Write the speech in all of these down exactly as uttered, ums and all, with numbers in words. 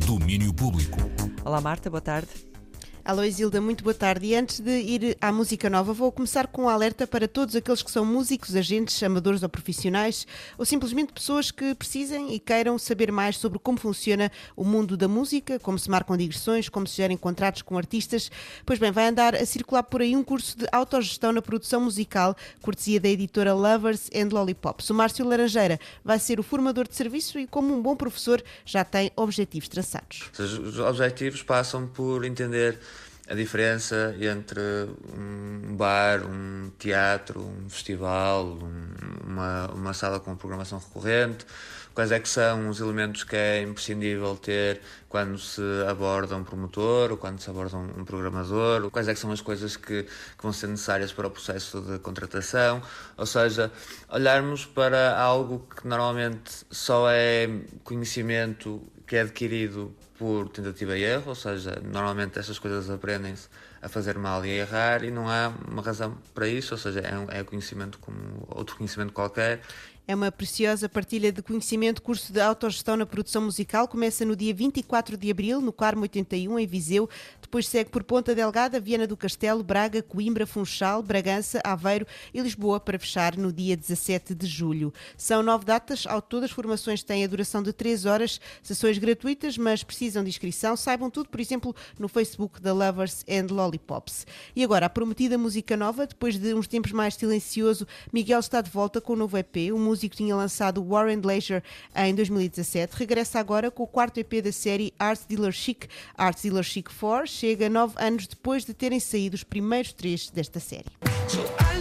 Domínio Público. Olá Marta, boa tarde. Alô Isilda, muito boa tarde. E antes de ir à música nova, vou começar com um alerta para todos aqueles que são músicos, agentes, amadores ou profissionais, ou simplesmente pessoas que precisem e queiram saber mais sobre como funciona o mundo da música, como se marcam digressões, como se gerem contratos com artistas. Pois bem, vai andar a circular por aí um curso de autogestão na produção musical, cortesia da editora Lovers and Lollipops. O Márcio Laranjeira vai ser o formador de serviço e, como um bom professor, já tem objetivos traçados. Os objetivos passam por entender a diferença entre um bar, um teatro, um festival, um, uma, uma sala com programação recorrente, quais é que são os elementos que é imprescindível ter quando se aborda um promotor ou quando se aborda um, um programador, quais é que são as coisas que, que vão ser necessárias para o processo de contratação, ou seja, olharmos para algo que normalmente só é conhecimento que é adquirido por tentativa e erro, ou seja, normalmente estas coisas aprendem-se a fazer mal e a errar e não há uma razão para isso, ou seja, é, um, é conhecimento como outro conhecimento qualquer. É uma preciosa partilha de conhecimento. Curso de autogestão na produção musical começa no dia vinte e quatro de abril, no Carmo oitenta e um, em Viseu. Depois segue por Ponta Delgada, Viana do Castelo, Braga, Coimbra, Funchal, Bragança, Aveiro e Lisboa, para fechar no dia dezassete de julho. São nove datas. Ao todo, as formações têm a duração de três horas, sessões gratuitas, mas precisam de inscrição. Saibam tudo, por exemplo, no Facebook da Lovers and Lollipops. E agora, a prometida música nova. Depois de uns tempos mais silencioso, Miguel está de volta com um novo E P. O músico tinha lançado War and Leisure em dois mil e dezassete, regressa agora com o quarto E P da série Art Dealer Chic, Art Dealer Chic quatro, chega nove anos depois de terem saído os primeiros três desta série. So I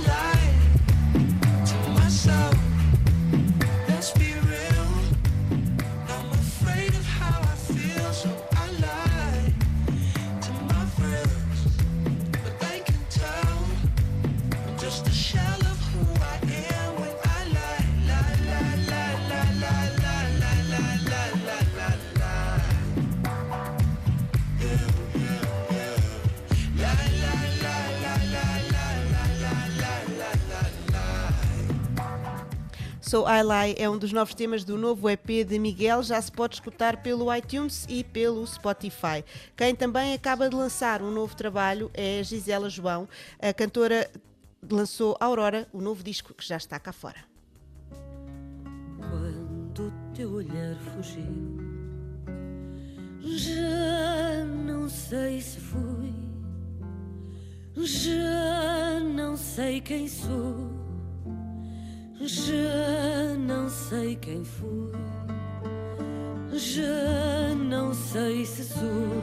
lie to myself. Let's be real. I'm afraid of how I feel. So I lie to my friends, but they can tell I'm just a shell of who I am when I lie. So I Lie é um dos novos temas do novo E P de Miguel, já se pode escutar pelo iTunes e pelo Spotify. Quem também acaba de lançar um novo trabalho é a Gisela João. A cantora lançou Aurora, o novo disco que já está cá fora. Quando o teu olhar fugiu, já não sei se fui, já não sei quem sou. Já não sei quem fui, já não sei se sou.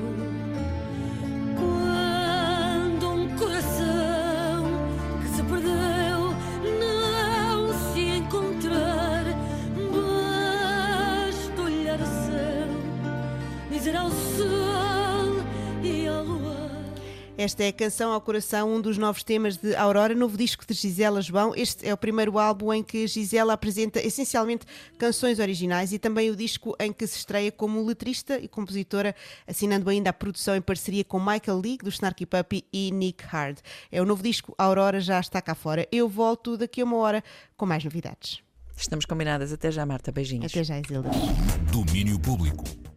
Quando um coração que se perdeu não se encontrar, basta olhar o céu, dizer ao sol e ao luar. Esta é a Canção ao Coração, um dos novos temas de Aurora, novo disco de Gisela João. Este é o primeiro álbum em que Gisela apresenta essencialmente canções originais e também o disco em que se estreia como letrista e compositora, assinando ainda a produção em parceria com Michael League, do Snarky Puppy, e Nick Hard. É o novo disco, Aurora já está cá fora. Eu volto daqui a uma hora com mais novidades. Estamos combinadas. Até já, Marta. Beijinhos. Até já, Isilda. Domínio Público.